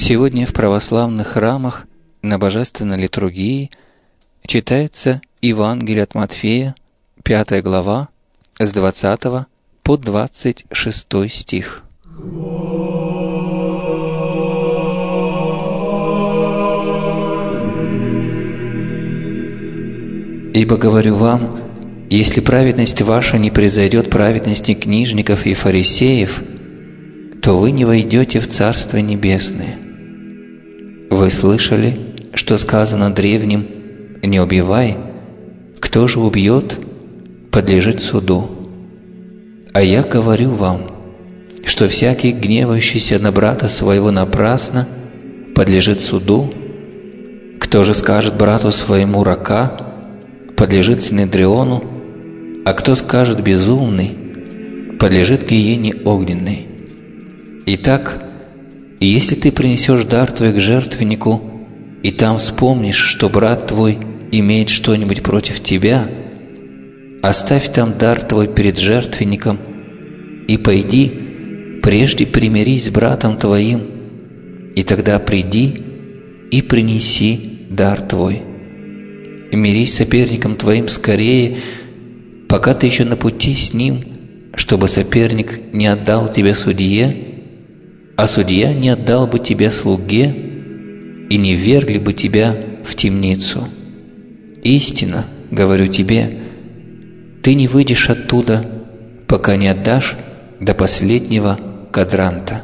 Сегодня в православных храмах на божественной литургии читается Евангелие от Матфея, 5 глава, с 20 по 26 стих. «Ибо говорю вам, если праведность ваша не превзойдет праведности книжников и фарисеев, то вы не войдете в Царство Небесное. Вы слышали, что сказано древним: не убивай, кто же убьет, подлежит суду. А я говорю вам, что всякий, гневающийся на брата своего напрасно, подлежит суду. Кто же скажет брату своему: рака, подлежит синедриону, а кто скажет: безумный, подлежит гиене огненной. Итак, если ты принесешь дар твой к жертвеннику, и там вспомнишь, что брат твой имеет что-нибудь против тебя, оставь там дар твой перед жертвенником, и пойди, прежде примирись с братом твоим, и тогда приди и принеси дар твой. Мирись с соперником твоим скорее, пока ты еще на пути с ним, чтобы соперник не отдал тебя судье, а судья не отдал бы тебя слуге, и не ввергли бы тебя в темницу. Истинно, говорю тебе, ты не выйдешь оттуда, пока не отдашь до последнего квадранта».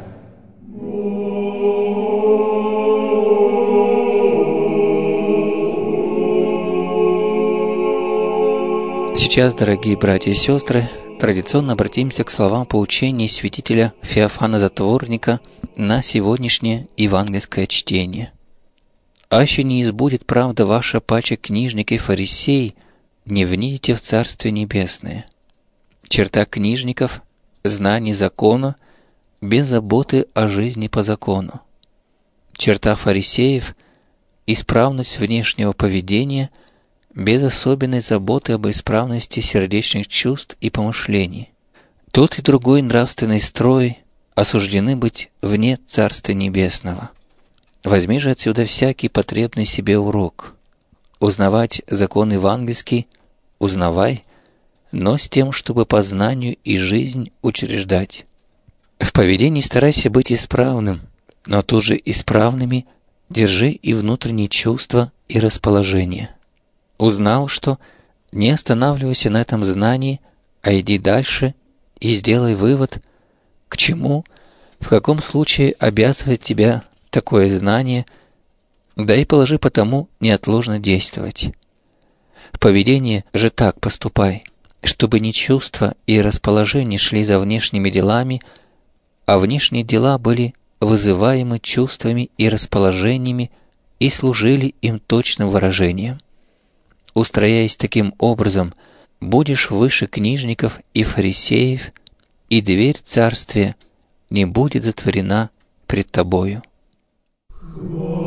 Сейчас, дорогие братья и сестры, традиционно обратимся к словам поучения святителя Феофана Затворника на сегодняшнее евангельское чтение. «Аще не избудет правда ваша, паче книжник и фарисей, не внидите в Царствие Небесное. Черта книжников – знание закона, без заботы о жизни по закону. Черта фарисеев – исправность внешнего поведения, без особенной заботы об исправности сердечных чувств и помышлений. Тот и другой нравственный строй осуждены быть вне Царства Небесного. Возьми же отсюда всякий потребный себе урок. Узнавать закон евангельский – узнавай, но с тем, чтобы по знанию и жизнь учреждать. В поведении старайся быть исправным, но тут же исправными держи и внутренние чувства и расположение. Узнал, что не останавливайся на этом знании, а иди дальше и сделай вывод, к чему, в каком случае обязывает тебя такое знание, да и положи потому неотложно действовать. В поведении же так поступай, чтобы не чувства и расположение шли за внешними делами, а внешние дела были вызываемы чувствами и расположениями и служили им точным выражением. Устрояясь таким образом, будешь выше книжников и фарисеев, и дверь царствия не будет затворена пред тобою».